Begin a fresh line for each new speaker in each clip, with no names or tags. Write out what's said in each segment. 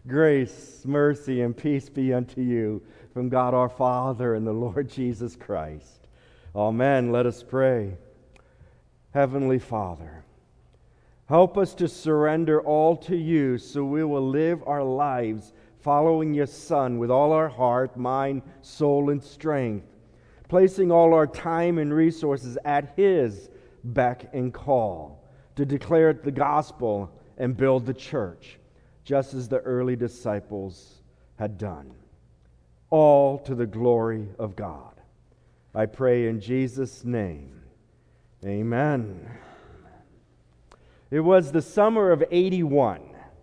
Grace, mercy, and peace be unto you from God our Father and the Lord Jesus Christ. Amen. Let us pray. Heavenly Father, help us to surrender all to you so we will live our lives following your Son with all our heart, mind, soul, and strength, placing all our time and resources at his beck and call to declare the gospel and build the church, just as the early disciples had done. All to the glory of God. I pray in Jesus' name. Amen. It was the summer of '81,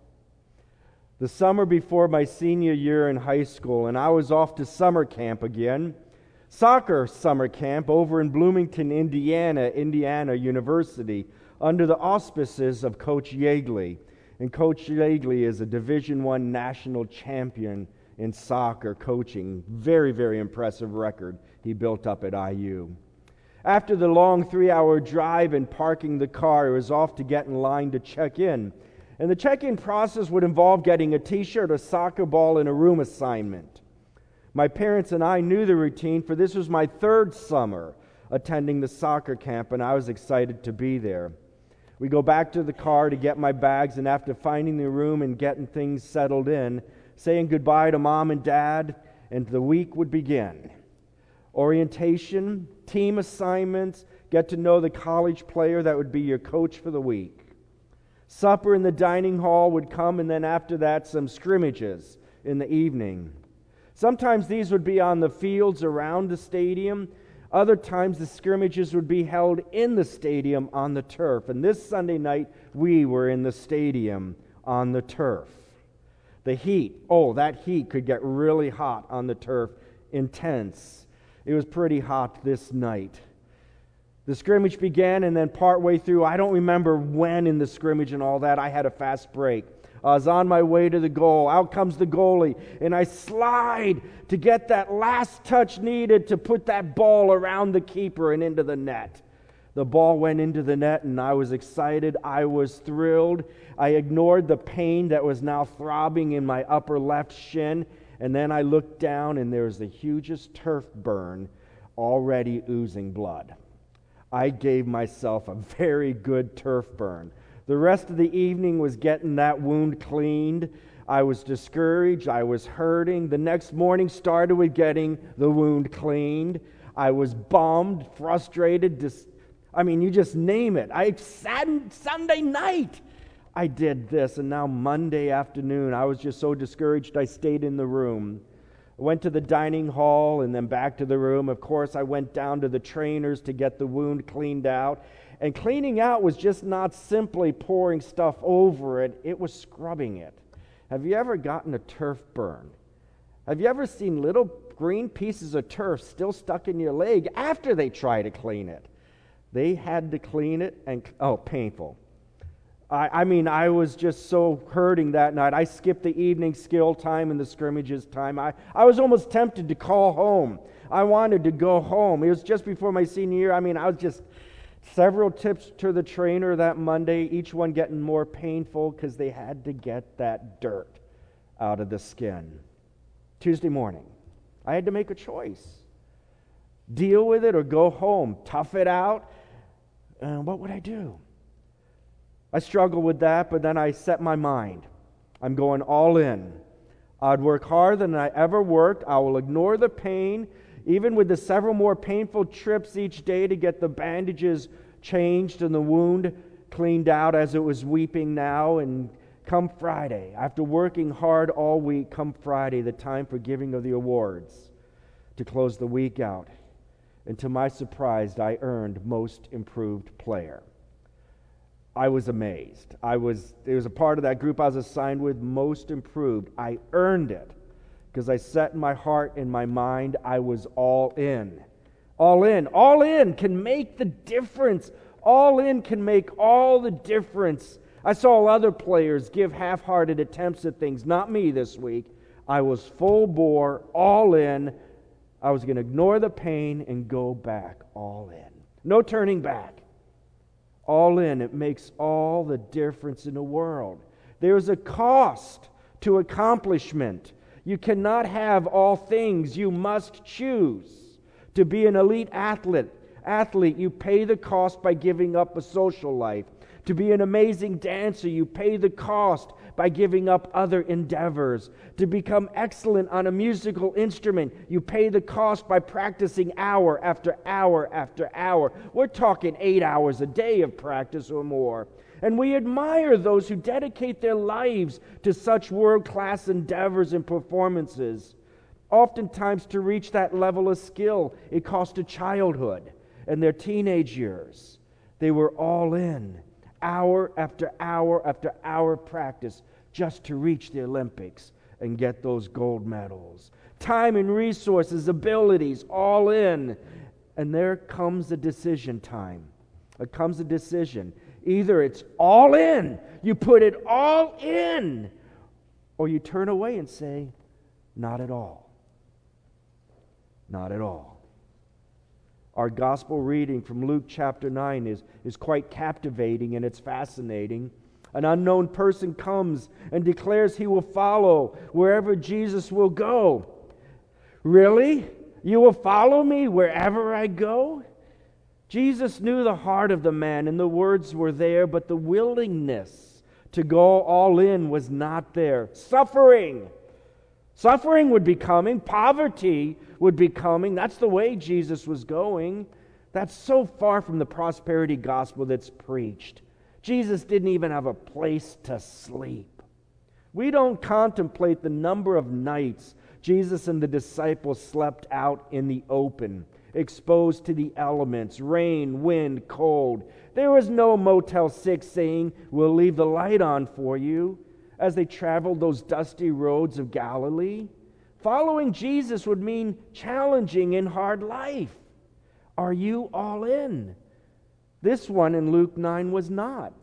the summer before my senior year in high school, and I was off to summer camp again. Soccer summer camp over in Bloomington, Indiana University, under the auspices of Coach Yeagley. And Coach Yeagley is a Division I national champion in soccer coaching. Very, very impressive record he built up at IU. After the long 3-hour drive and parking the car, he was off to get in line to check in. And the check-in process would involve getting a t-shirt, a soccer ball, and a room assignment. My parents and I knew the routine, for this was my third summer attending the soccer camp, and I was excited to be there. We go back to the car to get my bags, and after finding the room and getting things settled in, saying goodbye to Mom and Dad, and the week would begin. Orientation, team assignments, get to know the college player that would be your coach for the week. Supper in the dining hall would come, and then after that, some scrimmages in the evening. Sometimes these would be on the fields around the stadium. Other times the scrimmages would be held in the stadium on the turf. And this Sunday night, we were in the stadium on the turf. The heat, that heat could get really hot on the turf, intense. It was pretty hot this night. The scrimmage began, and then partway through, I don't remember when in the scrimmage and all that, I had a fast break. I was on my way to the goal. Out comes the goalie, and I slide to get that last touch needed to put that ball around the keeper and into the net. The ball went into the net, and I was excited. I was thrilled. I ignored the pain that was now throbbing in my upper left shin, and then I looked down, and there was the hugest turf burn already oozing blood. I gave myself a very good turf burn. The rest of the evening was getting that wound cleaned. I was discouraged. I was hurting. The next morning started with getting the wound cleaned. I was bummed, frustrated. You just name it. Sunday night, I did this. And now Monday afternoon, I was just so discouraged, I stayed in the room. I went to the dining hall and then back to the room. Of course, I went down to the trainers to get the wound cleaned out. And cleaning out was just not simply pouring stuff over it, it was scrubbing it. Have you ever gotten a turf burn? Have you ever seen little green pieces of turf still stuck in your leg after they try to clean it? They had to clean it, and painful. I was just so hurting that night. I skipped the evening skill time and the scrimmages time. I was almost tempted to call home. I wanted to go home. It was just before my senior year. I was just several tips to the trainer that Monday, each one getting more painful because they had to get that dirt out of the skin. Tuesday morning, I had to make a choice. Deal with it or go home. Tough it out. What would I do? I struggled with that, but then I set my mind. I'm going all in. I'd work harder than I ever worked. I will ignore the pain, even with the several more painful trips each day to get the bandages changed and the wound cleaned out as it was weeping now. And come Friday, after working hard all week, come Friday, the time for giving of the awards to close the week out. And to my surprise, I earned Most Improved Player. I was amazed. It was a part of that group I was assigned with, Most Improved. I earned it because I set in my heart and my mind I was all in. All in. All in can make the difference. All in can make all the difference. I saw other players give half-hearted attempts at things. Not me this week. I was full bore, all in. I was going to ignore the pain and go back all in. No turning back. All in. It makes all the difference in the world. There's a cost to accomplishment. You cannot have all things. You must choose. To be an elite athlete, you pay the cost by giving up a social life. To be an amazing dancer, you pay the cost by giving up other endeavors. To become excellent on a musical instrument, you pay the cost by practicing hour after hour after hour. We're talking 8 hours a day of practice or more. And we admire those who dedicate their lives to such world-class endeavors and performances. Oftentimes, to reach that level of skill, it cost a childhood and their teenage years. They were all in, hour after hour after hour of practice, just to reach the Olympics and get those gold medals. Time and resources, abilities, all in. And there comes a decision time. It comes a decision. Either it's all in, you put it all in, or you turn away and say, not at all. Not at all. Our gospel reading from Luke chapter 9 is quite captivating and it's fascinating. An unknown person comes and declares he will follow wherever Jesus will go. Really? You will follow me wherever I go? Jesus knew the heart of the man, and the words were there, but the willingness to go all in was not there. Suffering would be coming. Poverty would be coming. That's the way Jesus was going. That's so far from the prosperity gospel that's preached. Jesus didn't even have a place to sleep. We don't contemplate the number of nights Jesus and the disciples slept out in the open, exposed to the elements, rain, wind, cold. There was no Motel 6 saying, we'll leave the light on for you, as they traveled those dusty roads of Galilee. Following Jesus would mean challenging and hard life. Are you all in? This one in Luke 9 was not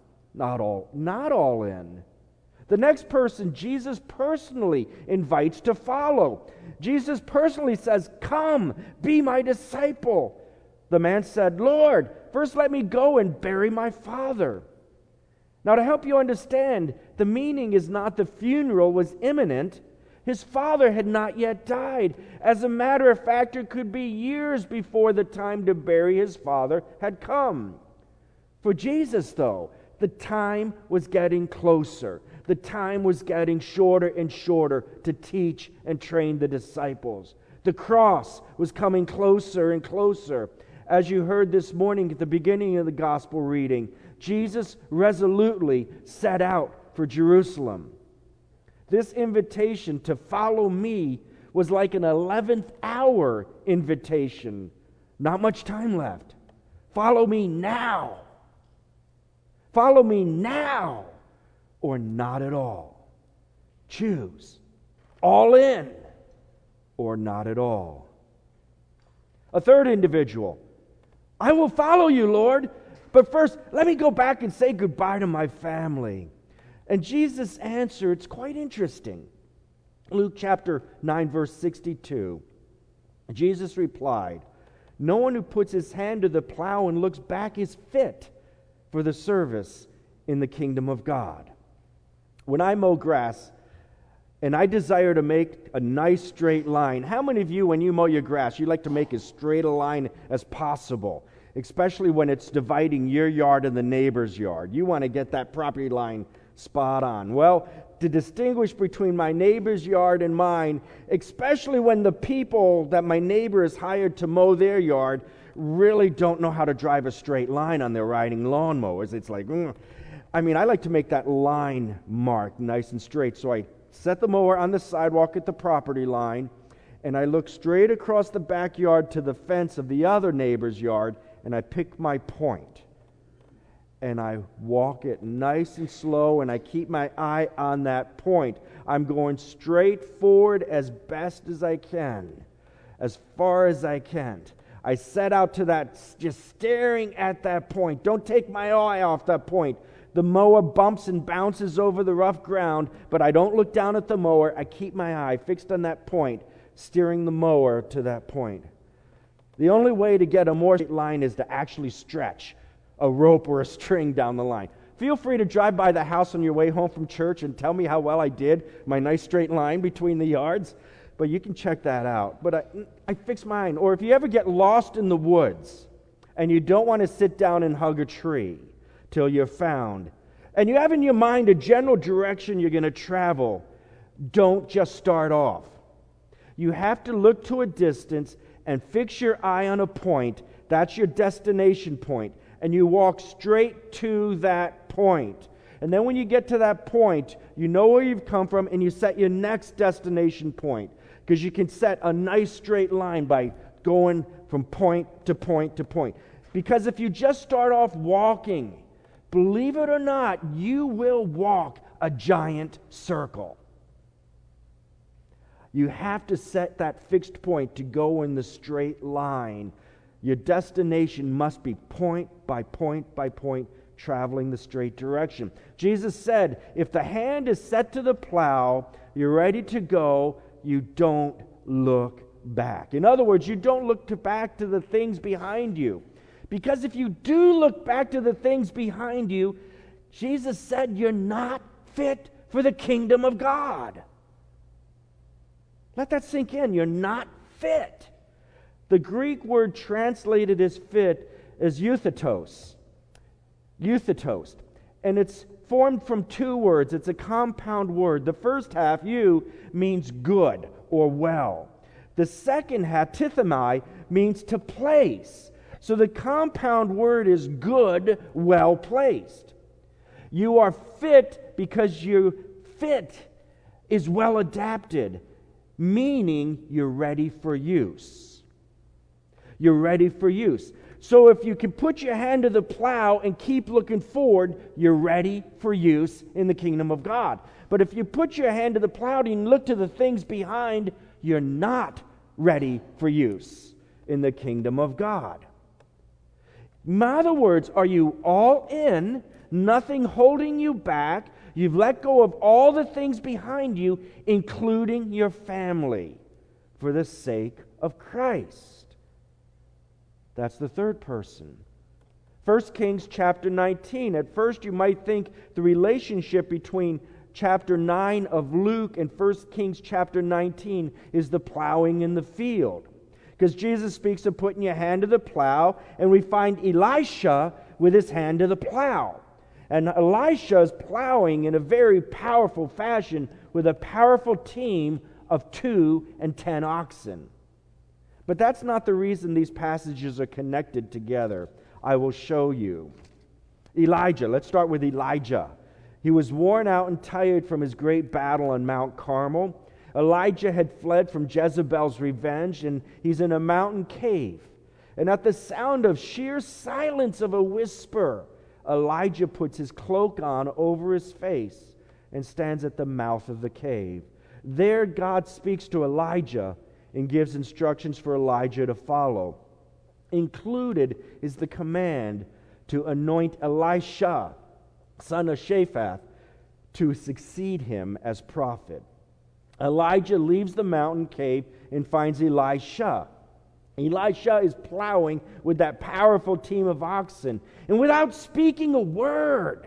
all in. The next person Jesus personally invites to follow. Jesus personally says, come, be my disciple. The man said, Lord, first let me go and bury my father. Now, to help you understand, the meaning is not the funeral was imminent. His father had not yet died. As a matter of fact, it could be years before the time to bury his father had come. For Jesus, though, the time was getting closer. The time was getting shorter and shorter to teach and train the disciples. The cross was coming closer and closer. As you heard this morning at the beginning of the gospel reading, Jesus resolutely set out for Jerusalem. This invitation to follow me was like an 11th hour invitation. Not much time left. Follow me now. Follow me now, or not at all. Choose. All in, or not at all. A third individual. I will follow you, Lord, but first let me go back and say goodbye to my family. And Jesus' answer, it's quite interesting. Luke chapter 9, verse 62. Jesus replied, no one who puts his hand to the plow and looks back is fit for the service in the kingdom of God. When I mow grass and I desire to make a nice straight line, how many of you, when you mow your grass, you like to make as straight a line as possible, especially when it's dividing your yard and the neighbor's yard? You want to get that property line spot on. Well, to distinguish between my neighbor's yard and mine, especially when the people that my neighbor has hired to mow their yard really don't know how to drive a straight line on their riding lawnmowers. It's like, I like to make that line marked nice and straight. So I set the mower on the sidewalk at the property line, and I look straight across the backyard to the fence of the other neighbor's yard, and I pick my point. And I walk it nice and slow, and I keep my eye on that point. I'm going straight forward as best as I can, as far as I can. I set out to that, just staring at that point. Don't take my eye off that point. The mower bumps and bounces over the rough ground, but I don't look down at the mower. I keep my eye fixed on that point, steering the mower to that point. The only way to get a more straight line is to actually stretch a rope or a string down the line. Feel free to drive by the house on your way home from church and tell me how well I did, my nice straight line between the yards. But you can check that out. But I fixed mine. Or if you ever get lost in the woods and you don't want to sit down and hug a tree till you're found, and you have in your mind a general direction you're going to travel, don't just start off. You have to look to a distance and fix your eye on a point. That's your destination point. And you walk straight to that point. And then when you get to that point, you know where you've come from and you set your next destination point. Because you can set a nice straight line by going from point to point to point. Because if you just start off walking, believe it or not, you will walk a giant circle. You have to set that fixed point to go in the straight line. Your destination must be point by point by point, traveling the straight direction. Jesus said, if the hand is set to the plow, you're ready to go, you don't look back. In other words, you don't look back to the things behind you. Because if you do look back to the things behind you, Jesus said you're not fit for the kingdom of God. Let that sink in. You're not fit. The Greek word translated as fit is euthetos. Euthetos. And it's formed from two words. It's a compound word. The first half, eu, means good or well. The second half, tithemi, means to place. So the compound word is good, well placed. You are fit because your fit is well adapted, meaning you're ready for use. You're ready for use. So if you can put your hand to the plow and keep looking forward, you're ready for use in the kingdom of God. But if you put your hand to the plow and look to the things behind, you're not ready for use in the kingdom of God. In other words, are you all in, nothing holding you back? You've let go of all the things behind you, including your family, for the sake of Christ. That's the third person. 1 Kings chapter 19. At first you might think the relationship between chapter 9 of Luke and 1 Kings chapter 19 is the plowing in the field. Because Jesus speaks of putting your hand to the plow, and we find Elisha with his hand to the plow. And Elisha is plowing in a very powerful fashion with a powerful team of 2 and 10 oxen. But that's not the reason these passages are connected together. I will show you. Elijah, let's start with Elijah. He was worn out and tired from his great battle on Mount Carmel. Elijah had fled from Jezebel's revenge, and he's in a mountain cave. And at the sound of sheer silence of a whisper, Elijah puts his cloak on over his face and stands at the mouth of the cave. There God speaks to Elijah and gives instructions for Elijah to follow. Included is the command to anoint Elisha, son of Shaphat, to succeed him as prophet. Elijah leaves the mountain cave and finds Elisha. Elisha is plowing with that powerful team of oxen. And without speaking a word,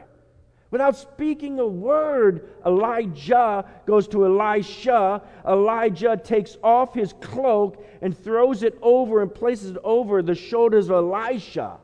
Elijah goes to Elisha. Elijah takes off his cloak and throws it over and places it over the shoulders of Elisha.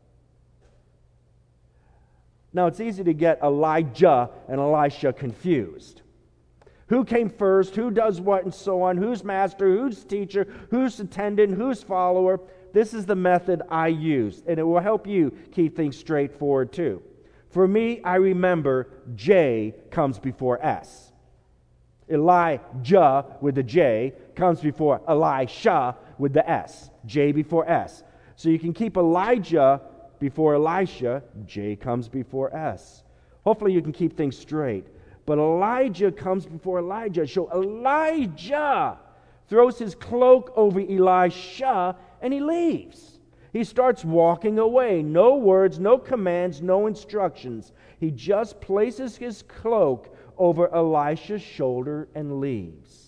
Now, it's easy to get Elijah and Elisha confused. Who came first? Who does what? And so on. Who's master? Who's teacher? Who's attendant? Who's follower? This is the method I use, and it will help you keep things straightforward too. For me, I remember J comes before S. Elijah with the J comes before Elisha with the S. J before S. So you can keep Elijah before Elisha. J comes before S. Hopefully you can keep things straight. But Elijah comes before Elijah. So Elijah throws his cloak over Elisha and he leaves. He starts walking away. No words, no commands, no instructions. He just places his cloak over Elisha's shoulder and leaves.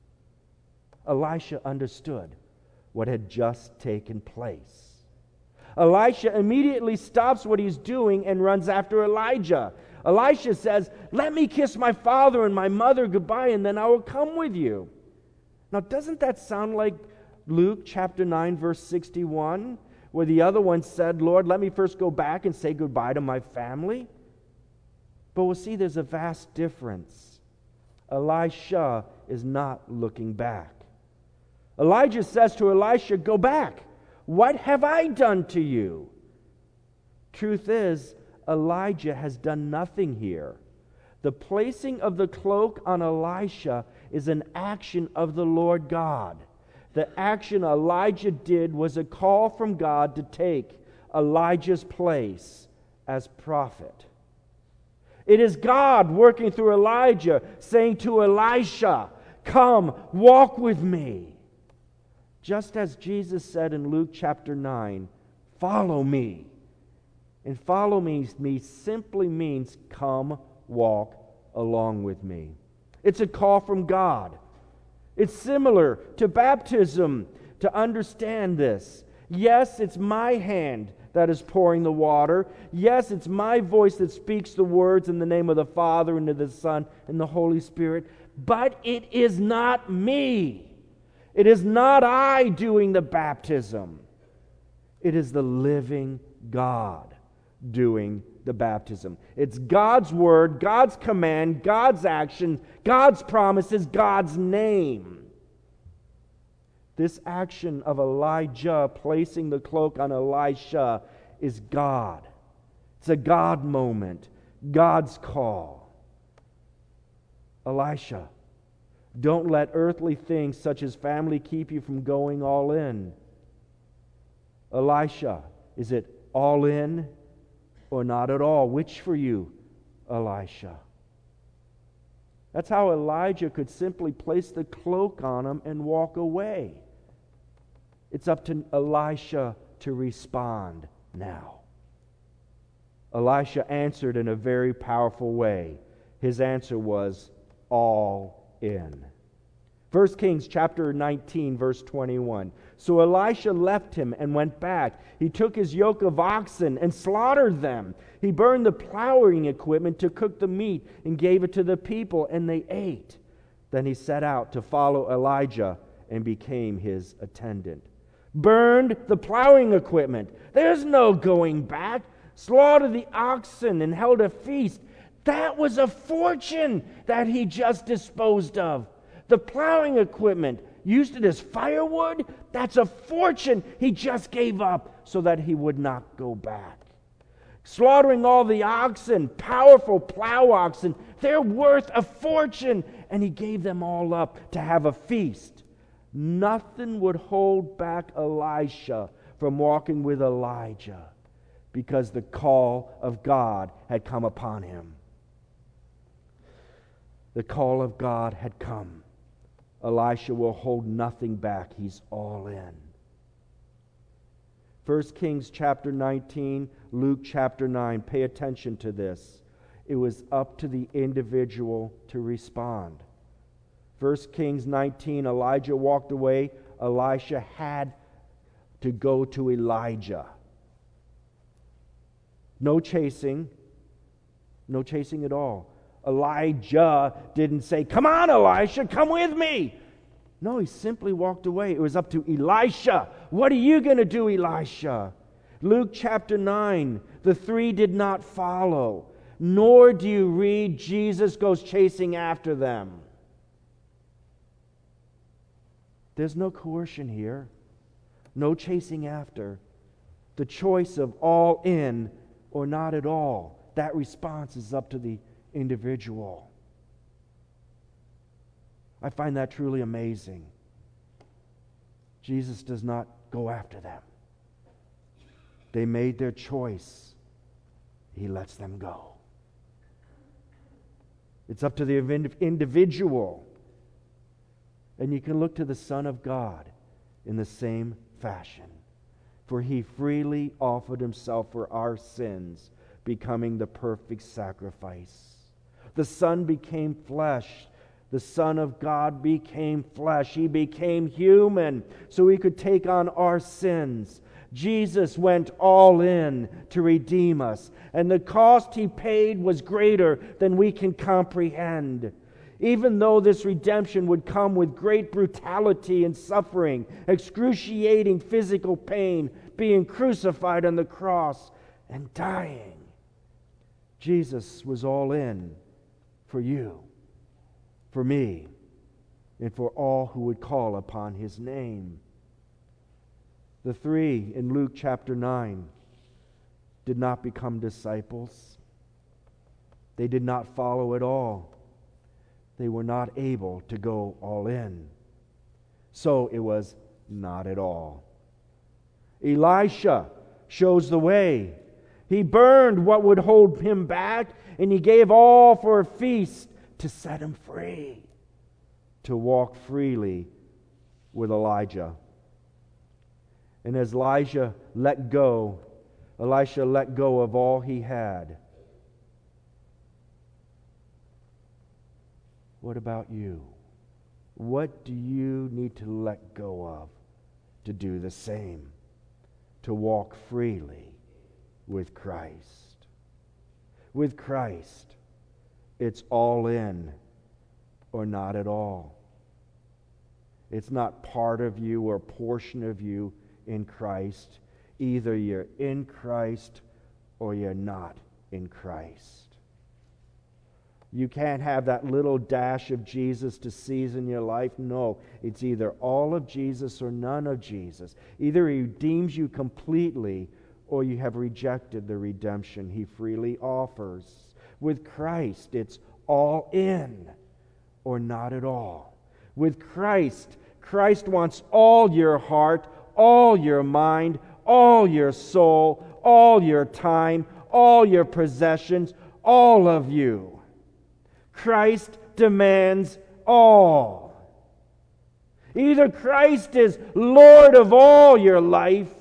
Elisha understood what had just taken place. Elisha immediately stops what he's doing and runs after Elijah. Elisha says, "Let me kiss my father and my mother goodbye, and then I will come with you." Now, doesn't that sound like Luke chapter 9, verse 61, where the other one said, "Lord, let me first go back and say goodbye to my family"? But we'll see there's a vast difference. Elisha is not looking back. Elijah says to Elisha, "Go back. What have I done to you?" Truth is, Elijah has done nothing here. The placing of the cloak on Elisha is an action of the Lord God. The action Elijah did was a call from God to take Elijah's place as prophet. It is God working through Elijah, saying to Elisha, "Come, walk with me." Just as Jesus said in Luke chapter 9, "Follow me." And follow me simply means come walk along with me. It's a call from God. It's similar to baptism to understand this. Yes, it's my hand that is pouring the water. Yes, it's my voice that speaks the words in the name of the Father and of the Son and the Holy Spirit. But it is not me. It is not I doing the baptism. It is the living God doing the baptism. It's God's word, God's command, God's action, God's promises, God's name. This action of Elijah placing the cloak on Elisha is God. It's a God moment, God's call. Elisha, don't let earthly things such as family keep you from going all in. Elisha, is it all in or not at all? Which for you, Elisha? That's how Elijah could simply place the cloak on him and walk away. It's up to Elisha to respond now. Elisha answered in a very powerful way. His answer was all in. 1 Kings chapter 19, verse 21. So Elisha left him and went back. He took his yoke of oxen and slaughtered them. He burned the plowing equipment to cook the meat and gave it to the people, and they ate. Then he set out to follow Elijah and became his attendant. Burned the plowing equipment. There's no going back. Slaughtered the oxen and held a feast. That was a fortune that he just disposed of. The plowing equipment, used it as firewood, that's a fortune he just gave up so that he would not go back. Slaughtering all the oxen, powerful plow oxen, they're worth a fortune, and he gave them all up to have a feast. Nothing would hold back Elisha from walking with Elijah because the call of God had come upon him. The call of God had come. Elisha will hold nothing back. He's all in. 1 Kings chapter 19, Luke chapter 9. Pay attention to this. It was up to the individual to respond. 1 Kings 19, Elijah walked away. Elisha had to go to Elijah. No chasing. No chasing at all. Elijah didn't say, "Come on, Elisha, come with me." No, he simply walked away. It was up to Elisha. What are you going to do, Elisha? Luke chapter 9, the three did not follow, nor do you read Jesus goes chasing after them. There's no coercion here, no chasing after. The choice of all in or not at all, that response is up to the individual. I find that truly amazing. Jesus does not go after them. They made their choice. He lets them go. It's up to the individual. And you can look to the Son of God in the same fashion. For he freely offered himself for our sins, becoming the perfect sacrifice. The Son became flesh. The Son of God became flesh. He became human so he could take on our sins. Jesus went all in to redeem us, and the cost He paid was greater than we can comprehend. Even though this redemption would come with great brutality and suffering, excruciating physical pain, being crucified on the cross and dying, Jesus was all in for you, for me, and for all who would call upon His name. The three in Luke chapter 9 did not become disciples. They did not follow at all. They were not able to go all in. So it was not at all. Elisha shows the way. He burned what would hold him back, and he gave all for a feast to set him free, to walk freely with Elijah. And as Elisha let go of all he had. What about you? What do you need to let go of to do the same? To walk freely with Christ. With Christ, it's all in or not at all. It's not part of you or portion of you in Christ. Either you're in Christ or you're not in Christ. You can't have that little dash of Jesus to season your life. No, it's either all of Jesus or none of Jesus. Either He redeems you completely or you have rejected the redemption He freely offers. With Christ, it's all in or not at all. With Christ, Christ wants all your heart, all your mind, all your soul, all your time, all your possessions, all of you. Christ demands all. Either Christ is Lord of all your life,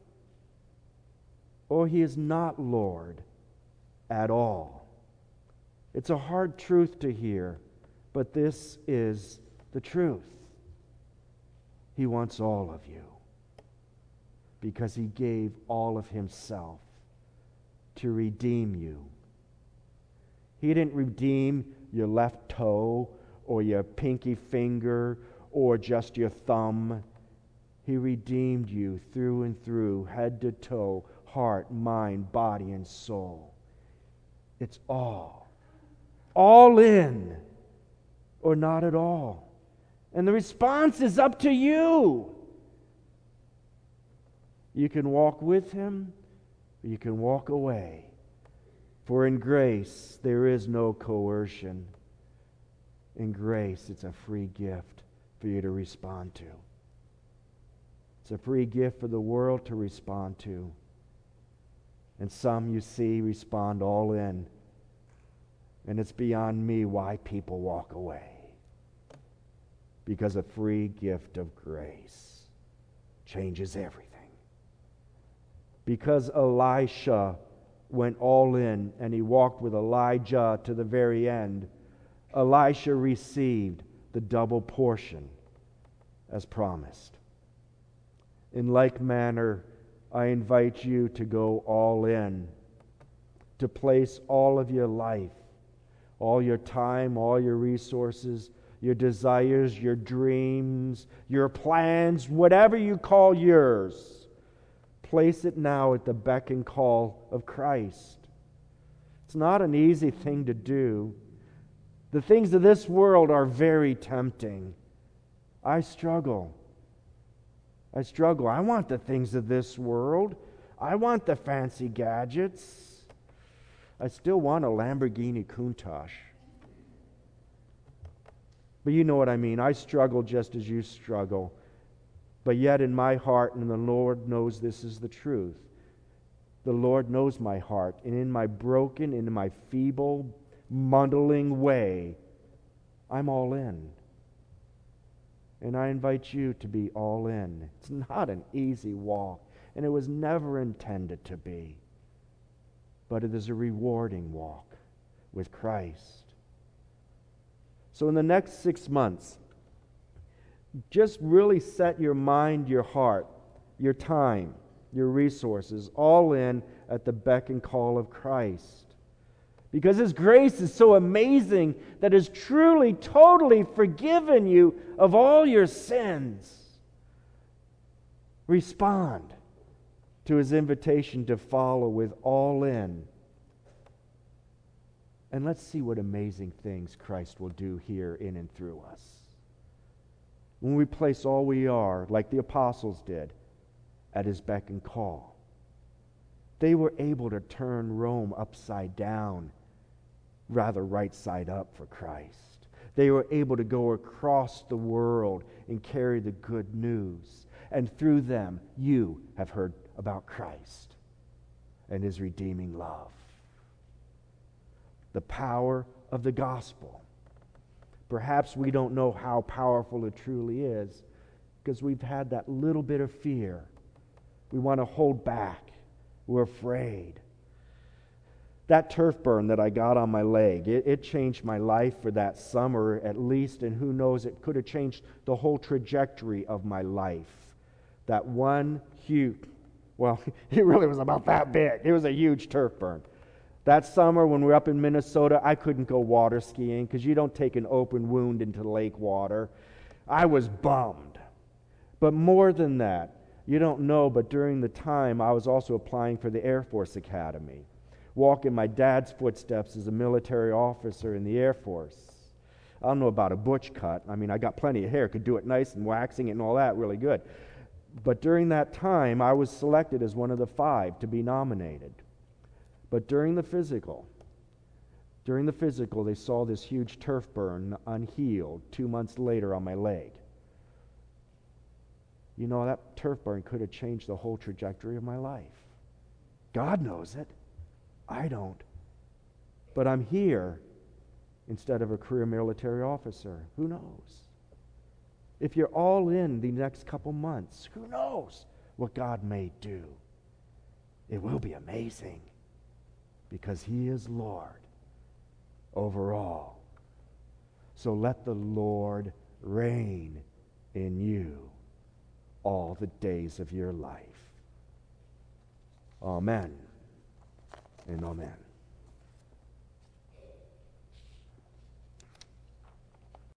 or He is not Lord at all. It's a hard truth to hear, but this is the truth. He wants all of you because He gave all of Himself to redeem you. He didn't redeem your left toe or your pinky finger or just your thumb. He redeemed you through and through, head to toe, heart, mind, body, and soul. It's all in or not at all. And the response is up to you. You can walk with Him or you can walk away. For in grace, there is no coercion. In grace, it's a free gift for you to respond to. It's a free gift for the world to respond to. And some, you see, respond all in. And it's beyond me why people walk away. Because a free gift of grace changes everything. Because Elisha went all in and he walked with Elijah to the very end, Elisha received the double portion as promised. In like manner, I invite you to go all in, to place all of your life, all your time, all your resources, your desires, your dreams, your plans, whatever you call yours. Place it now at the beck and call of Christ. It's not an easy thing to do. The things of this world are very tempting. I struggle. I want the things of this world. I want the fancy gadgets. I still want a Lamborghini Countach. But you know what I mean. I struggle just as you struggle. But yet in my heart, and the Lord knows this is the truth, the Lord knows my heart. And in my broken, in my feeble, muddling way, I'm all in. And I invite you to be all in. It's not an easy walk, and it was never intended to be. But it is a rewarding walk with Christ. So in the next 6 months, just really set your mind, your heart, your time, your resources, all in at the beck and call of Christ. Because His grace is so amazing that has truly, totally forgiven you of all your sins. Respond to His invitation to follow with all in. And let's see what amazing things Christ will do here in and through us. When we place all we are, like the apostles did, at His beck and call, they were able to turn Rome upside down, rather right side up for Christ. They were able to go across the world and carry the good news. And through them, you have heard about Christ and His redeeming love. The power of the gospel. Perhaps we don't know how powerful it truly is because we've had that little bit of fear. We want to hold back. We're afraid. That turf burn that I got on my leg, it changed my life for that summer at least, and who knows, it could have changed the whole trajectory of my life. That one huge, well, it really was about that big. It was a huge turf burn. That summer when we were up in Minnesota, I couldn't go water skiing because you don't take an open wound into lake water. I was bummed. But more than that, you don't know, but during the time I was also applying for the Air Force Academy, walking my dad's footsteps as a military officer in the Air Force. I don't know about a butch cut. I mean, I got plenty of hair, could do it nice and waxing it and all that, really good. But during that time, I was selected as one of the 5 to be nominated. But during the physical, they saw this huge turf burn unhealed 2 months later on my leg. You know, that turf burn could have changed the whole trajectory of my life. God knows it. I don't. But I'm here instead of a career military officer. Who knows? If you're all in the next couple months, who knows what God may do? It will be amazing because He is Lord over all. So let the Lord reign in you all the days of your life. Amen and amen.